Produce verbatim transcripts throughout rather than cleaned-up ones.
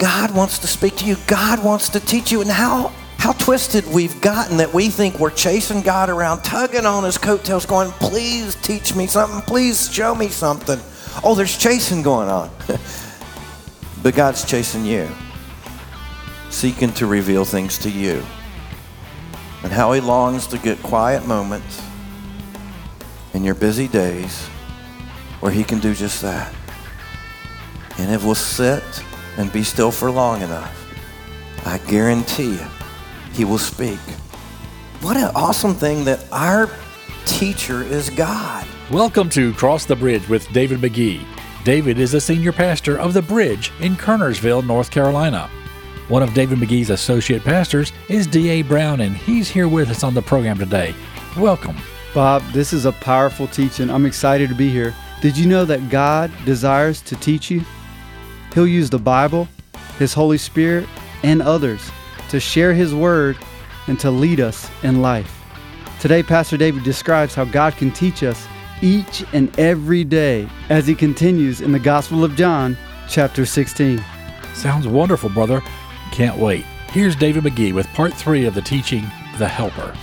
God wants to speak to you. God wants to teach you. And how, how twisted we've gotten that we think we're chasing God around, tugging on his coattails, going, please teach me something. Please show me something. Oh, there's chasing going on. But God's chasing you, seeking to reveal things to you. And how he longs to get quiet moments in your busy days where he can do just that. And if we'll sit and be still for long enough, I guarantee you, he will speak. What an awesome thing that our teacher is God. Welcome to Cross the Bridge with David McGee. David is a senior pastor of The Bridge in Kernersville, North Carolina. One of David McGee's associate pastors is D A Brown, and he's here with us on the program today. Welcome. Bob, this is a powerful teaching. I'm excited to be here. Did you know that God desires to teach you? He'll use the Bible, His Holy Spirit, and others to share His Word and to lead us in life. Today, Pastor David describes how God can teach us each and every day as he continues in the Gospel of John, chapter sixteen. Sounds wonderful, brother. Can't wait. Here's David McGee with part three of the teaching, The Helper.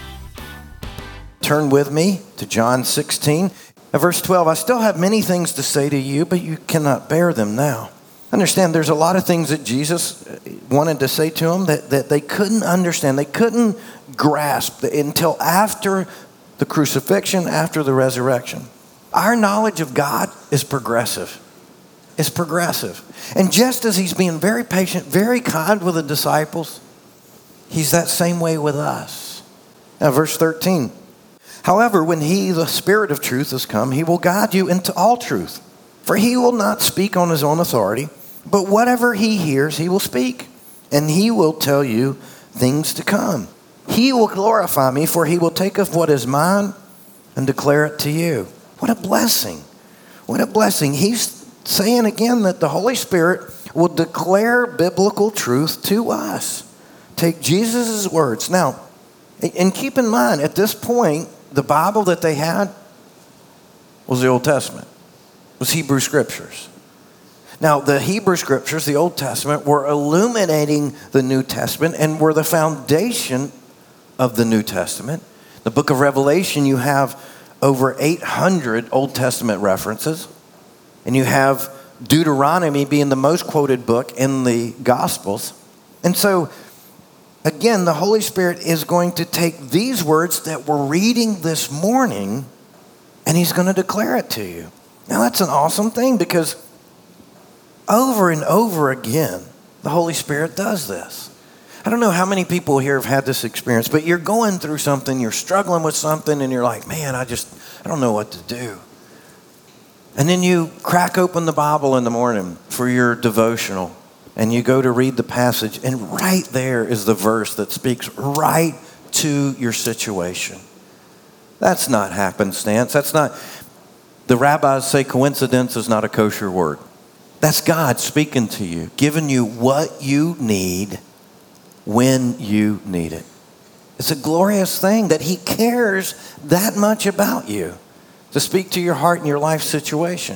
Turn with me to John sixteen. At verse twelve, I still have many things to say to you, but you cannot bear them now. Understand, there's a lot of things that Jesus wanted to say to them that, that they couldn't understand. They couldn't grasp until after the crucifixion, after the resurrection. Our knowledge of God is progressive. It's progressive. And just as he's being very patient, very kind with the disciples, he's that same way with us. Now, verse thirteen. However, when he, the Spirit of truth, has come, he will guide you into all truth. For he will not speak on his own authority, but whatever he hears, he will speak. And he will tell you things to come. He will glorify me, for he will take of what is mine and declare it to you. What a blessing. What a blessing. He's saying again that the Holy Spirit will declare biblical truth to us. Take Jesus' words. Now, and keep in mind, at this point, the Bible that they had was the Old Testament. It was Hebrew Scriptures. Now, the Hebrew Scriptures, the Old Testament, were illuminating the New Testament and were the foundation of the New Testament. The book of Revelation, you have over eight hundred Old Testament references. And you have Deuteronomy being the most quoted book in the Gospels. And so, again, the Holy Spirit is going to take these words that we're reading this morning, and he's going to declare it to you. Now, that's an awesome thing because over and over again, the Holy Spirit does this. I don't know how many people here have had this experience, but you're going through something, you're struggling with something, and you're like, man, I just, I don't know what to do. And then you crack open the Bible in the morning for your devotional, and you go to read the passage, and right there is the verse that speaks right to your situation. That's not happenstance. That's not, the rabbis say coincidence is not a kosher word. That's God speaking to you, giving you what you need when you need it. It's a glorious thing that he cares that much about you to speak to your heart and your life situation.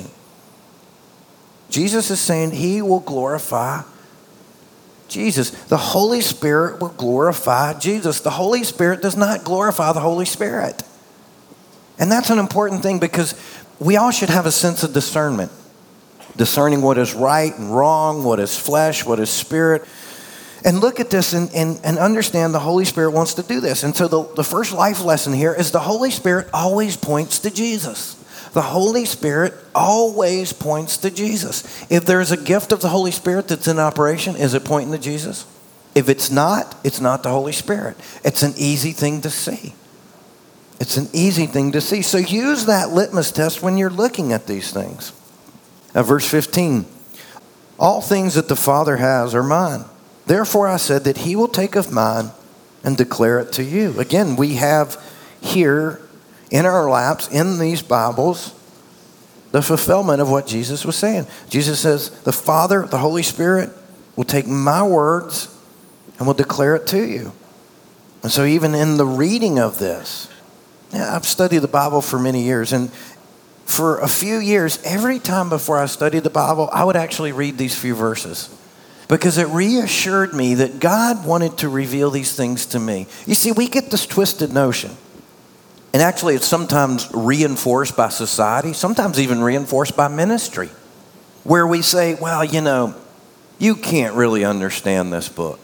Jesus is saying he will glorify Jesus. The Holy Spirit will glorify Jesus. The Holy Spirit does not glorify the Holy Spirit. And that's an important thing because we all should have a sense of discernment. Discerning what is right and wrong, what is flesh, what is spirit. And look at this and, and, and understand the Holy Spirit wants to do this. And so the, the first life lesson here is the Holy Spirit always points to Jesus. The Holy Spirit always points to Jesus. If there's a gift of the Holy Spirit that's in operation, is it pointing to Jesus? If it's not, it's not the Holy Spirit. It's an easy thing to see. It's an easy thing to see. So use that litmus test when you're looking at these things. Now, verse fifteen, all things that the Father has are mine. Therefore I said that he will take of mine and declare it to you. Again, we have here in our laps, in these Bibles, the fulfillment of what Jesus was saying. Jesus says, the Father, the Holy Spirit, will take my words and will declare it to you. And so even in the reading of this, yeah, I've studied the Bible for many years, and for a few years, every time before I studied the Bible, I would actually read these few verses. because it reassured me that God wanted to reveal these things to me. You see, we get this twisted notion. And actually, it's sometimes reinforced by society, sometimes even reinforced by ministry, where we say, well, you know, you can't really understand this book.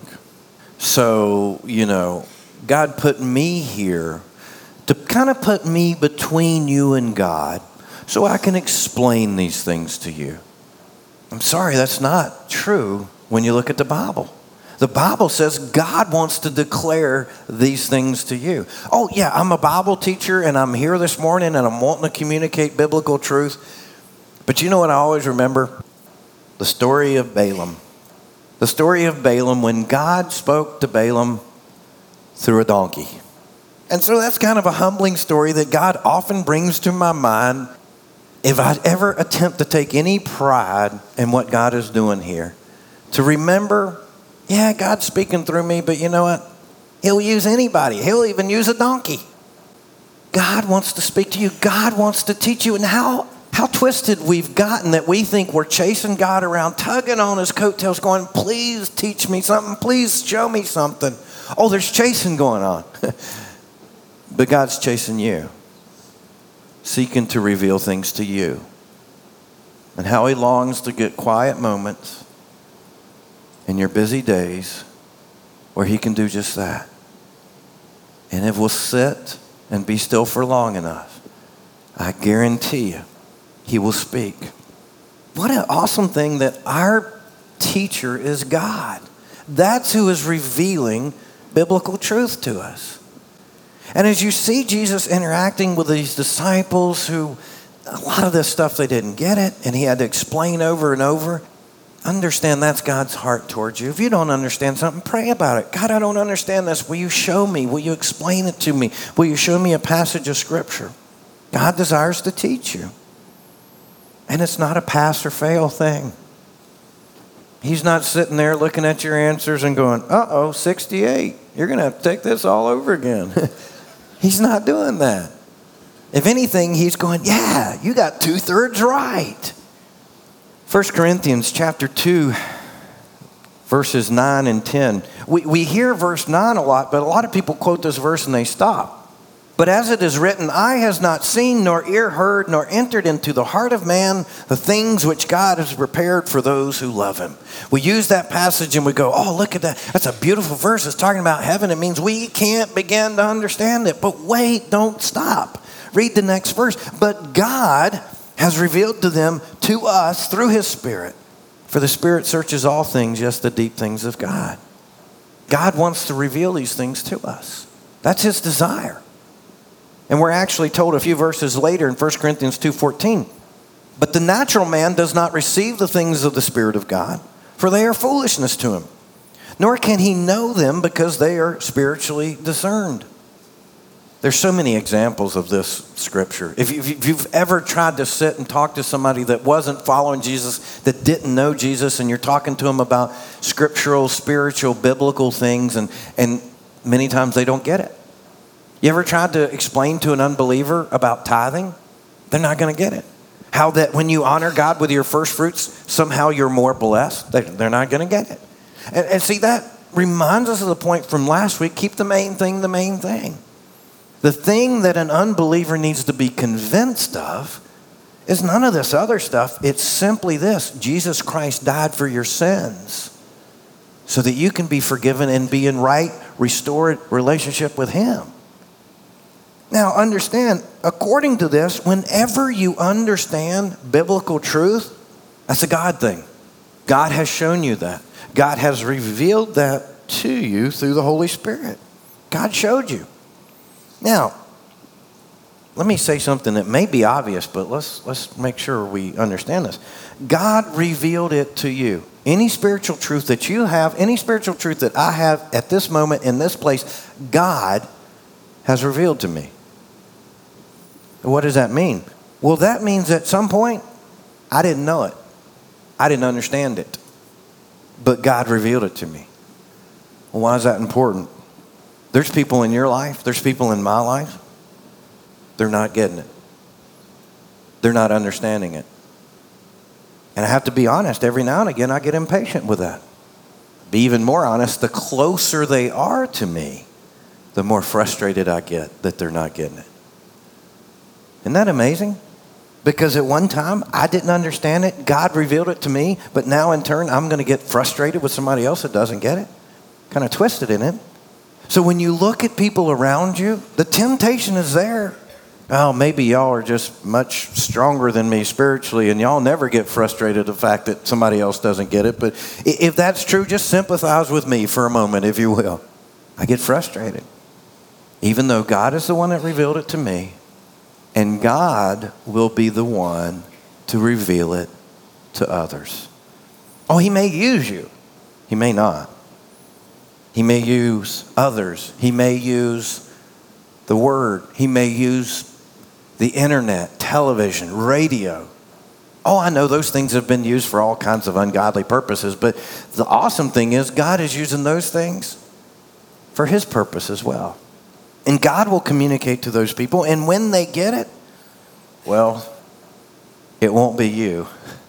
So, you know, God put me here to kind of put me between you and God so I can explain these things to you. I'm sorry, that's not true when you look at the Bible. The Bible says God wants to declare these things to you. Oh, yeah, I'm a Bible teacher and I'm here this morning and I'm wanting to communicate biblical truth. But you know what I always remember? The story of Balaam. The story of Balaam when God spoke to Balaam through a donkey. And so that's kind of a humbling story that God often brings to my mind if I ever attempt to take any pride in what God is doing here. To remember, yeah, God's speaking through me, but you know what? He'll use anybody. He'll even use a donkey. God wants to speak to you. God wants to teach you. And how, how twisted we've gotten that we think we're chasing God around, tugging on his coattails, going, please teach me something. Please show me something. Oh, there's chasing going on. But God's chasing you, seeking to reveal things to you. And how he longs to get quiet moments in your busy days where he can do just that. And if we'll sit and be still for long enough, I guarantee you, he will speak. What an awesome thing that our teacher is God. That's who is revealing biblical truth to us. And as you see Jesus interacting with these disciples who, a lot of this stuff, they didn't get it, and he had to explain over and over, understand that's God's heart towards you. If you don't understand something, pray about it. God, I don't understand this. Will you show me? Will you explain it to me? Will you show me a passage of Scripture? God desires to teach you. And it's not a pass or fail thing. He's not sitting there looking at your answers and going, uh-oh, sixty-eight. You're going to have to take this all over again. He's not doing that. If anything, he's going, yeah, you got two-thirds right. First Corinthians chapter two, verses nine and ten. We, we hear verse nine a lot, but a lot of people quote this verse and they stop. But as it is written, eye has not seen, nor ear heard, nor entered into the heart of man the things which God has prepared for those who love him. We use that passage and we go, oh, look at that. That's a beautiful verse. It's talking about heaven. It means we can't begin to understand it. But wait, don't stop. Read the next verse. But God has revealed to them, to us, through his Spirit. For the Spirit searches all things, yes, the deep things of God. God wants to reveal these things to us. That's his desire. And we're actually told a few verses later in First Corinthians two fourteen, but the natural man does not receive the things of the Spirit of God, for they are foolishness to him. Nor can he know them because they are spiritually discerned. There's so many examples of this scripture. If you've ever tried to sit and talk to somebody that wasn't following Jesus, that didn't know Jesus, and you're talking to them about scriptural, spiritual, biblical things, and, and many times they don't get it. You ever tried to explain to an unbeliever about tithing? They're not going to get it. How that when you honor God with your first fruits, somehow you're more blessed? They're not going to get it. And, and see, that reminds us of the point from last week. Keep the main thing the main thing. The thing that an unbeliever needs to be convinced of is none of this other stuff. It's simply this. Jesus Christ died for your sins so that you can be forgiven and be in right, restored relationship with him. Now, understand, according to this, whenever you understand biblical truth, that's a God thing. God has shown you that. God has revealed that to you through the Holy Spirit. God showed you. Now, let me say something that may be obvious, but let's, let's make sure we understand this. God revealed it to you. Any spiritual truth that you have, any spiritual truth that I have at this moment in this place, God has revealed to me. What does that mean? Well, that means at some point, I didn't know it. I didn't understand it. But God revealed it to me. Well, why is that important? There's people in your life, there's people in my life, they're not getting it. They're not understanding it. And I have to be honest, every now and again, I get impatient with that. be even more honest, the closer they are to me, the more frustrated I get that they're not getting it. Isn't that amazing? Because at one time, I didn't understand it. God revealed it to me. But now, in turn, I'm going to get frustrated with somebody else that doesn't get it. Kind of twisted in it. So when you look at people around you, the temptation is there. Oh, maybe y'all are just much stronger than me spiritually, and y'all never get frustrated at the fact that somebody else doesn't get it. But if that's true, just sympathize with me for a moment, if you will. I get frustrated. Even though God is the one that revealed it to me, and God will be the one to reveal it to others. Oh, he may use you. He may not. He may use others. He may use the word. He may use the internet, television, radio. Oh, I know those things have been used for all kinds of ungodly purposes, but the awesome thing is God is using those things for his purpose as well. And God will communicate to those people. And when they get it, well, it won't be you.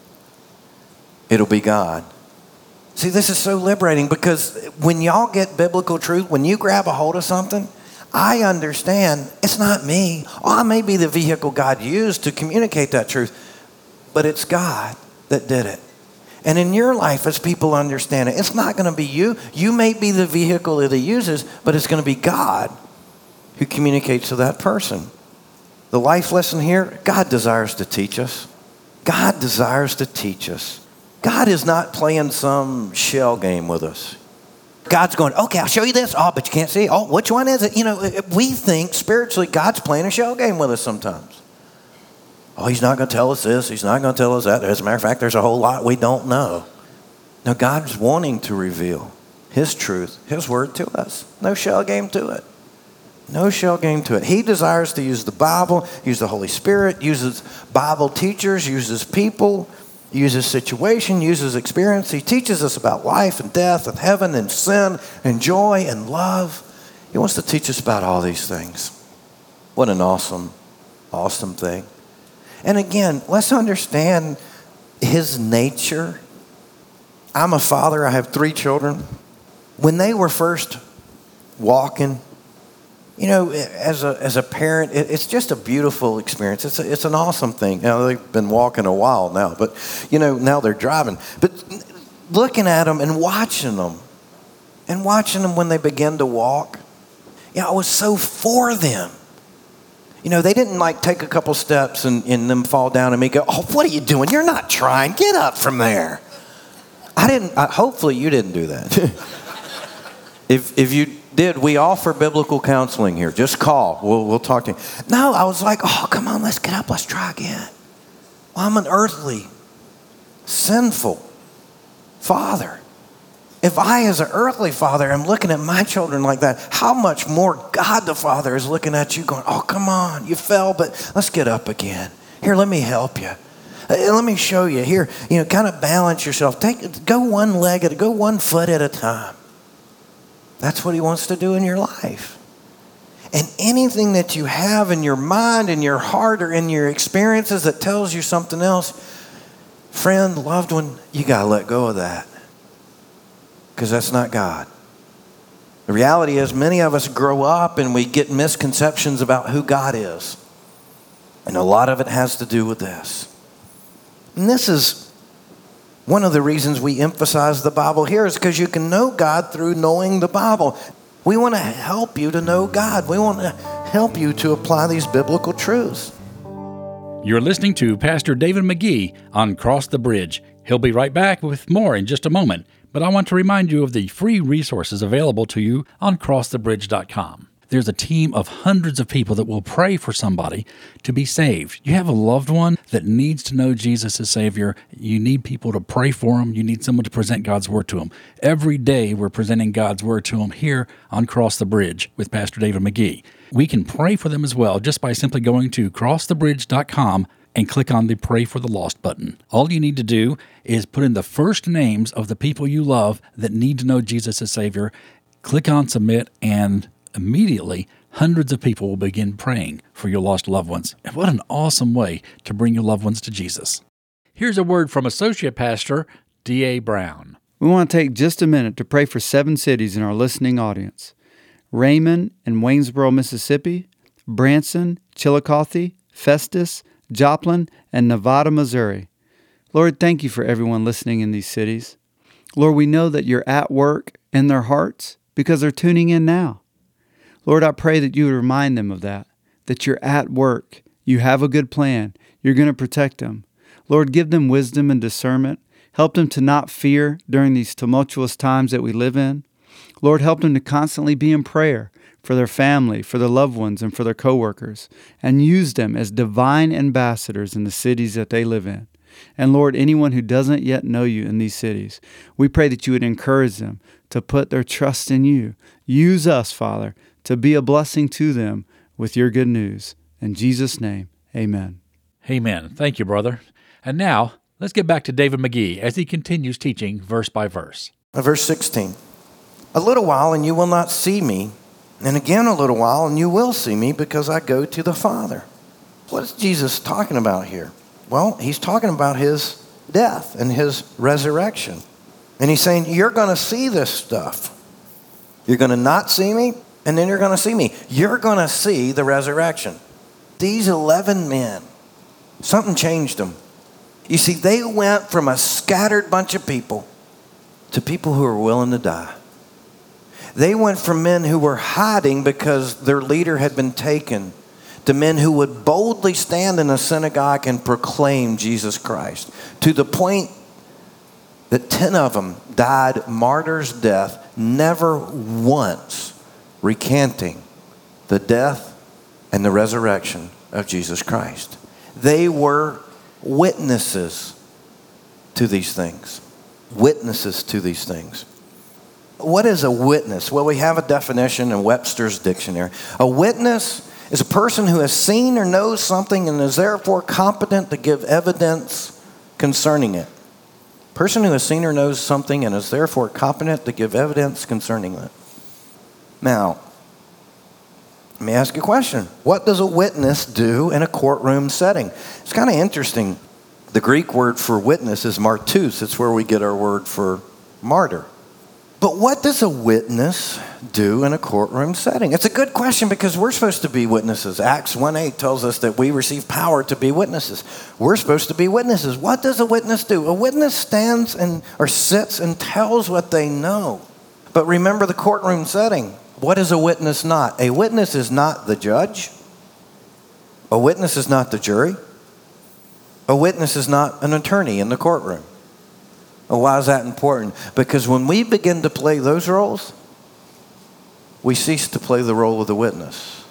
It'll be God. See, this is so liberating because when y'all get biblical truth, when you grab a hold of something, I understand it's not me. Oh, I may be the vehicle God used to communicate that truth, but it's God that did it. And in your life, as people understand it, it's not going to be you. You may be the vehicle that he uses, but it's going to be God who communicates to that person. The life lesson here, God desires to teach us. God desires to teach us. God is not playing some shell game with us. God's going, okay, I'll show you this. Oh, but you can't see. Oh, which one is it? You know, we think spiritually God's playing a shell game with us sometimes. Oh, he's not going to tell us this. He's not going to tell us that. As a matter of fact, there's a whole lot we don't know. Now, God's wanting to reveal his truth, his word to us. No shell game to it. No shell game to it. He desires to use the Bible, use the Holy Spirit, uses Bible teachers, uses people, uses situation, uses experience. He teaches us about life and death and heaven and sin and joy and love. He wants to teach us about all these things. What an awesome, awesome thing. And again, let's understand his nature. I'm a father. I have three children. When they were first walking, you know, as a as a parent, it, it's just a beautiful experience. It's a, it's an awesome thing. Now, they've been walking a while now, but, you know, now they're driving. But looking at them and watching them, and watching them when they begin to walk, you know, I was so for them. You know, they didn't, like, take a couple steps and, and them fall down and me go, oh, what are you doing? You're not trying. Get up from there. I didn't, I, hopefully you didn't do that. if if you did, we offer biblical counseling here. Just call. We'll, we'll talk to you. No, I was like, oh, come on, let's get up. Let's try again. Well, I'm an earthly, sinful father. If I, as an earthly father, am looking at my children like that, how much more God the Father is looking at you going, oh, come on, you fell, but let's get up again. Here, let me help you. Uh, let me show you. Here, you know, kind of balance yourself. Take, go one leg at, go one foot at a time. That's what he wants to do in your life. And anything that you have in your mind, in your heart, or in your experiences that tells you something else, friend, loved one, you got to let go of that. Because that's not God. The reality is many of us grow up and we get misconceptions about who God is. And a lot of it has to do with this. And this is one of the reasons we emphasize the Bible here is because you can know God through knowing the Bible. We want to help you to know God. We want to help you to apply these biblical truths. You're listening to Pastor David McGee on Cross the Bridge. He'll be right back with more in just a moment, but I want to remind you of the free resources available to you on cross the bridge dot com. There's a team of hundreds of people that will pray for somebody to be saved. You have a loved one that needs to know Jesus as Savior. You need people to pray for them. You need someone to present God's Word to them. Every day we're presenting God's Word to them here on Cross the Bridge with Pastor David McGee. We can pray for them as well just by simply going to cross the bridge dot com and click on the Pray for the Lost button. All you need to do is put in the first names of the people you love that need to know Jesus as Savior, click on Submit, and immediately hundreds of people will begin praying for your lost loved ones. And what an awesome way to bring your loved ones to Jesus. Here's a word from Associate Pastor D A Brown. We want to take just a minute to pray for seven cities in our listening audience: Raymond and Waynesboro, Mississippi; Branson, Chillicothe, Festus, Joplin, and Nevada, Missouri. Lord, thank you for everyone listening in these cities. Lord, we know that you're at work in their hearts because they're tuning in now. Lord, I pray that you would remind them of that, that you're at work, you have a good plan, you're going to protect them. Lord, give them wisdom and discernment. Help them to not fear during these tumultuous times that we live in. Lord, help them to constantly be in prayer for their family, for their loved ones, and for their coworkers, and use them as divine ambassadors in the cities that they live in. And Lord, anyone who doesn't yet know you in these cities, we pray that you would encourage them to put their trust in you. Use us, Father, to be a blessing to them with your good news. In Jesus' name, amen. Amen. Thank you, brother. And now, let's get back to David McGee as he continues teaching verse by verse. Verse sixteen. A little while and you will not see me, and again a little while and you will see me, because I go to the Father. What is Jesus talking about here? Well, he's talking about his death and his resurrection. And he's saying, you're going to see this stuff. You're going to not see me, and then you're going to see me. You're going to see the resurrection. These eleven men, something changed them. You see, they went from a scattered bunch of people to people who were willing to die. They went from men who were hiding because their leader had been taken to men who would boldly stand in a synagogue and proclaim Jesus Christ, to the point that ten of them died martyr's death, never once recanting the death and the resurrection of Jesus Christ. They were witnesses to these things. Witnesses to these things. What is a witness? Well, we have a definition in Webster's dictionary. A witness is a person who has seen or knows something and is therefore competent to give evidence concerning it. A person who has seen or knows something and is therefore competent to give evidence concerning it. Now, let me ask you a question. What does a witness do in a courtroom setting? It's kind of interesting. The Greek word for witness is martus. It's where we get our word for martyr. But what does a witness do in a courtroom setting? It's a good question, because we're supposed to be witnesses. Acts one eight tells us that we receive power to be witnesses. We're supposed to be witnesses. What does a witness do? A witness stands and or sits and tells what they know. But remember the courtroom setting. What is a witness not? A witness is not the judge. A witness is not the jury. A witness is not an attorney in the courtroom. Well, why is that important? Because when we begin to play those roles, we cease to play the role of the witness.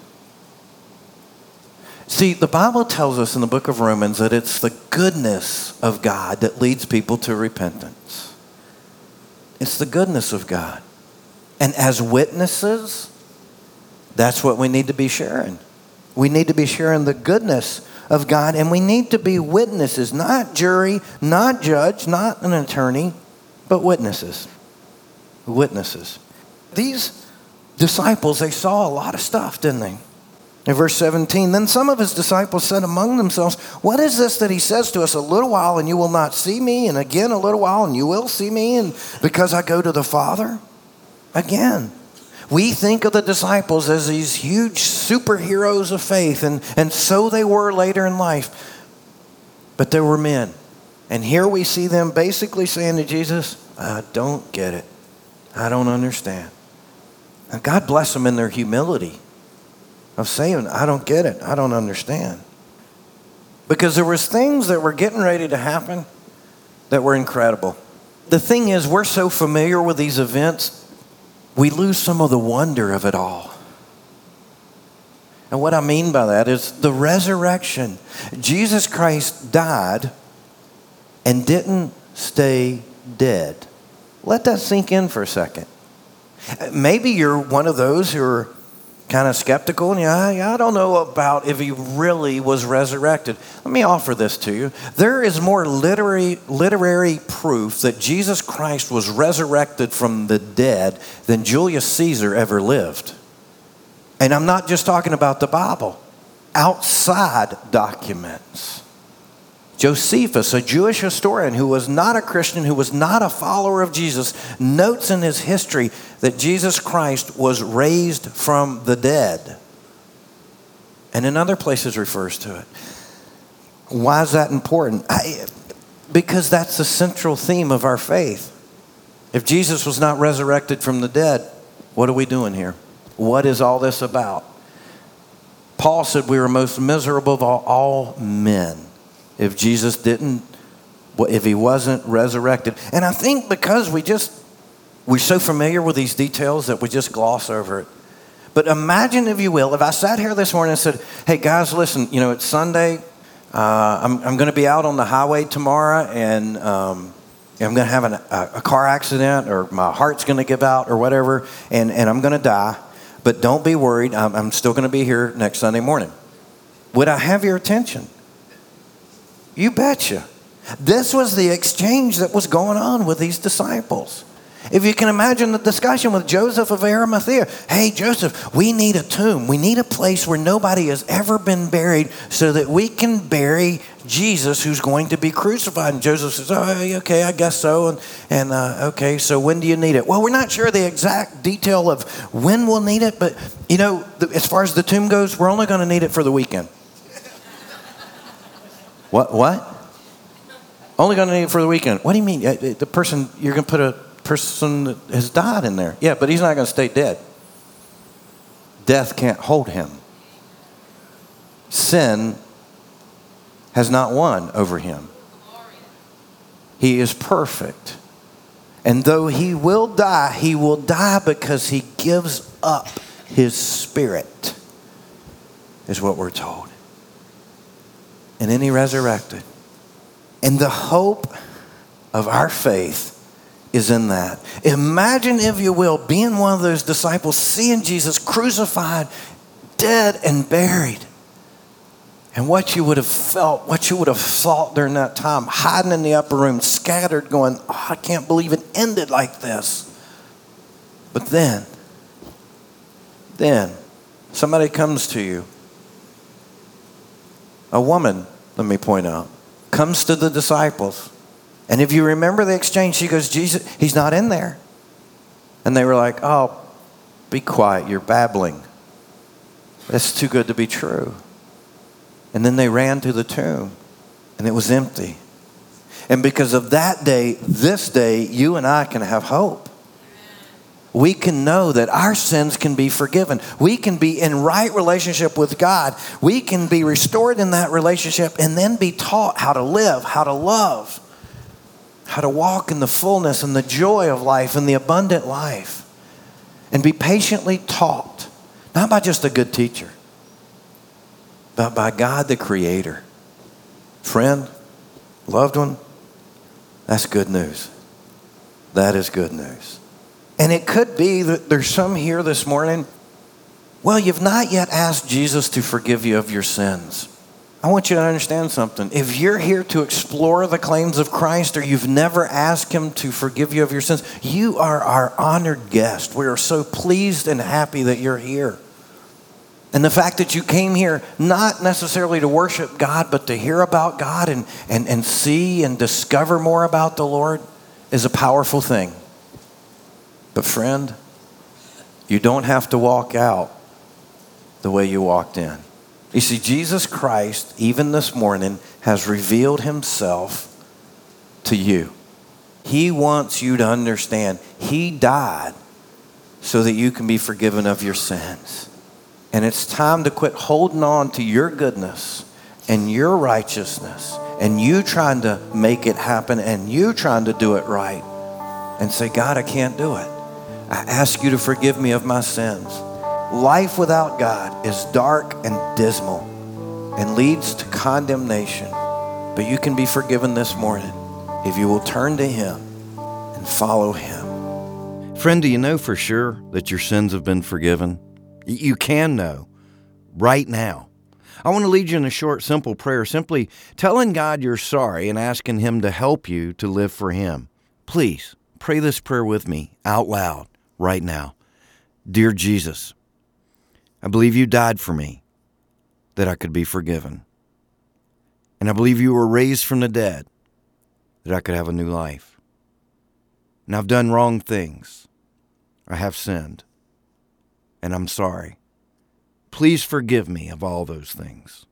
See, the Bible tells us in the book of Romans that it's the goodness of God that leads people to repentance. It's the goodness of God. And as witnesses, that's what we need to be sharing. We need to be sharing the goodness of God, and we need to be witnesses, not jury, not judge, not an attorney, but witnesses. Witnesses. These disciples, they saw a lot of stuff, didn't they? In verse seventeen, then some of his disciples said among themselves, what is this that he says to us, a little while and you will not see me, and again a little while and you will see me, and because I go to the Father? Again, we think of the disciples as these huge superheroes of faith, and, and so they were later in life. But they were men. And here we see them basically saying to Jesus, I don't get it. I don't understand. And God bless them in their humility of saying, I don't get it. I don't understand. Because there was things that were getting ready to happen that were incredible. The thing is, we're so familiar with these events, we lose some of the wonder of it all. And what I mean by that is the resurrection. Jesus Christ died and didn't stay dead. Let that sink in for a second. Maybe you're one of those who are kind of skeptical, and yeah, I don't know about if he really was resurrected. Let me offer this to you. There is more literary, literary proof that Jesus Christ was resurrected from the dead than Julius Caesar ever lived. And I'm not just talking about the Bible. Outside documents. Josephus, a Jewish historian who was not a Christian, who was not a follower of Jesus, notes in his history that Jesus Christ was raised from the dead. And in other places refers to it. Why is that important? I, because that's the central theme of our faith. If Jesus was not resurrected from the dead, what are we doing here? What is all this about? Paul said we were most miserable of all, all men if Jesus didn't, if he wasn't resurrected. And I think because we just, we're so familiar with these details that we just gloss over it. But imagine, if you will, if I sat here this morning and said, hey guys, listen, you know, it's Sunday. Uh, I'm, I'm going to be out on the highway tomorrow, and um, I'm going to have an, a, a car accident, or my heart's going to give out or whatever, and, and I'm going to die. But don't be worried. I'm, I'm still going to be here next Sunday morning. Would I have your attention? You betcha. This was the exchange that was going on with these disciples. If you can imagine the discussion with Joseph of Arimathea. Hey, Joseph, we need a tomb. We need a place where nobody has ever been buried so that we can bury Jesus who's going to be crucified. And Joseph says, oh, okay, I guess so. And, and uh, okay, so when do you need it? Well, we're not sure the exact detail of when we'll need it. But, you know, as far as the tomb goes, we're only going to need it for the weekend. What? What? Only going to need it for the weekend. What do you mean? The person, you're going to put a person that has died in there. Yeah, but he's not going to stay dead. Death can't hold him. Sin has not won over him. He is perfect. And though he will die, he will die because he gives up his spirit, is what we're told. And then he resurrected. And the hope of our faith is in that. Imagine, if you will, being one of those disciples, seeing Jesus crucified, dead, and buried. And what you would have felt, what you would have thought during that time, hiding in the upper room, scattered, going, oh, I can't believe it ended like this. But then, then, somebody comes to you. A woman, let me point out, comes to the disciples. And if you remember the exchange, she goes, Jesus, he's not in there. And they were like, oh, be quiet, you're babbling. That's too good to be true. And then they ran to the tomb, and it was empty. And because of that day, this day, you and I can have hope. We can know that our sins can be forgiven. We can be in right relationship with God. We can be restored in that relationship and then be taught how to live, how to love, how to walk in the fullness and the joy of life and the abundant life, and be patiently taught, not by just a good teacher, but by God the Creator. Friend, loved one, that's good news. That is good news. And it could be that there's some here this morning, well, you've not yet asked Jesus to forgive you of your sins. I want you to understand something. If you're here to explore the claims of Christ, or you've never asked him to forgive you of your sins, you are our honored guest. We are so pleased and happy that you're here. And the fact that you came here not necessarily to worship God, but to hear about God and, and, and see and discover more about the Lord is a powerful thing. But friend, you don't have to walk out the way you walked in. You see, Jesus Christ, even this morning, has revealed himself to you. He wants you to understand he died so that you can be forgiven of your sins. And it's time to quit holding on to your goodness and your righteousness and you trying to make it happen and you trying to do it right and say, God, I can't do it. I ask you to forgive me of my sins. Life without God is dark and dismal and leads to condemnation. But you can be forgiven this morning if you will turn to him and follow him. Friend, do you know for sure that your sins have been forgiven? You can know right now. I want to lead you in a short, simple prayer, simply telling God you're sorry and asking him to help you to live for him. Please pray this prayer with me out loud right now. Dear Jesus, I believe you died for me that I could be forgiven. and I believe you were raised from the dead, that I could have a new life. And I've done wrong things. I have sinned, and I'm sorry. Please forgive me of all those things.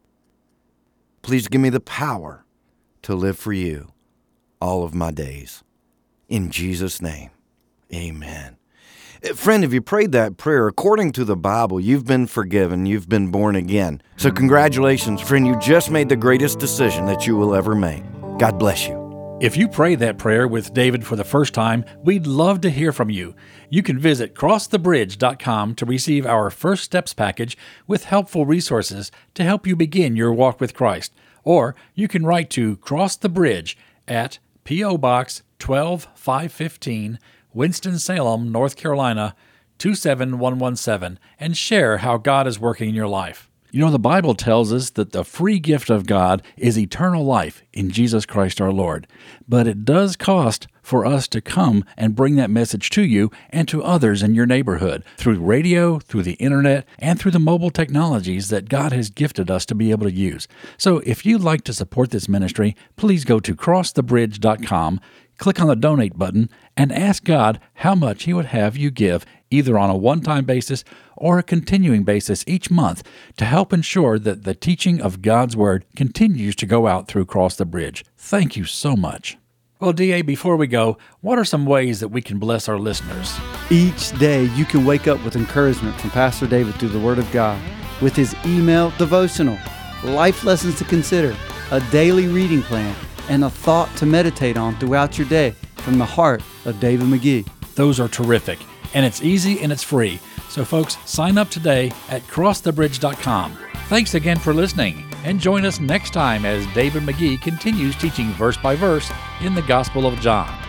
Please give me the power to live for you all of my days. In Jesus' name, amen. Friend, if you prayed that prayer, according to the Bible, you've been forgiven, you've been born again. So congratulations, friend, you just made the greatest decision that you will ever make. God bless you. If you prayed that prayer with David for the first time, we'd love to hear from you. You can visit cross the bridge dot com to receive our First Steps package with helpful resources to help you begin your walk with Christ. Or you can write to Cross the Bridge at P O. Box twelve five fifteen, Winston-Salem, North Carolina, two seven one one seven, and share how God is working in your life. You know, the Bible tells us that the free gift of God is eternal life in Jesus Christ our Lord. But it does cost for us to come and bring that message to you and to others in your neighborhood through radio, through the internet, and through the mobile technologies that God has gifted us to be able to use. So if you'd like to support this ministry, please go to cross the bridge dot com, click on the donate button, and ask God how much He would have you give, either on a one-time basis or a continuing basis each month, to help ensure that the teaching of God's Word continues to go out through Cross the Bridge. Thank you so much. Well, D A, before we go, what are some ways that we can bless our listeners? Each day you can wake up with encouragement from Pastor David through the Word of God with his email devotional, life lessons to consider, a daily reading plan, and a thought to meditate on throughout your day from the heart of David McGee. Those are terrific, and it's easy and it's free. So folks, sign up today at cross the bridge dot com. Thanks again for listening, and join us next time as David McGee continues teaching verse by verse in the Gospel of John.